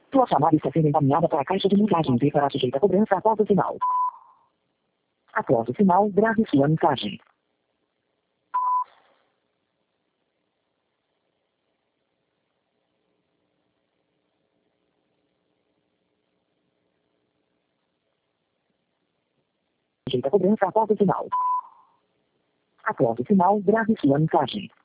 Sua chamada está sendo encaminhada para a caixa de mensagens e será sujeita a cobrança após o sinal. Após o sinal, grave sua mensagem. Sujeita a cobrança após o sinal. Após o sinal, grave sua mensagem.